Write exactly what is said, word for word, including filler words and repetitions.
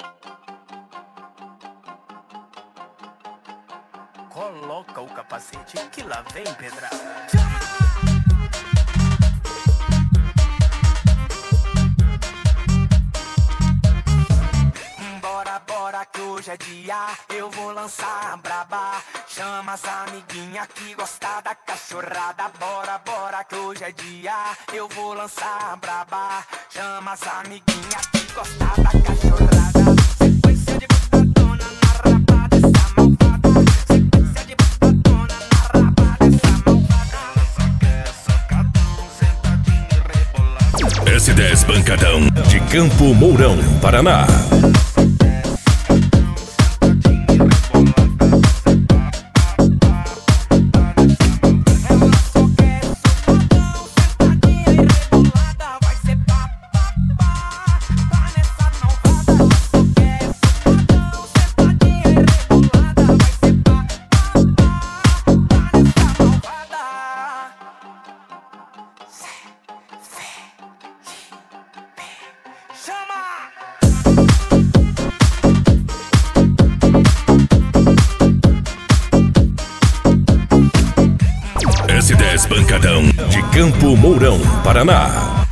Coloca o capacete que lá vem pedrada. Bora, bora que hoje é dia, eu vou lançar a braba. Chama as amiguinhas que gosta da cachorrada. Bora, bora que hoje é dia, eu vou lançar a braba. Chama as amiguinhas que gosta da cachorrada. Sequência de botadona na raba dessa malvada. Sequência de botadona na raba dessa malvada. Ela só quer socadão, sentadinho e rebolado. S dez Bancadão de Campo Mourão, Paraná. S dez Bancadão de Campo Mourão, Paraná.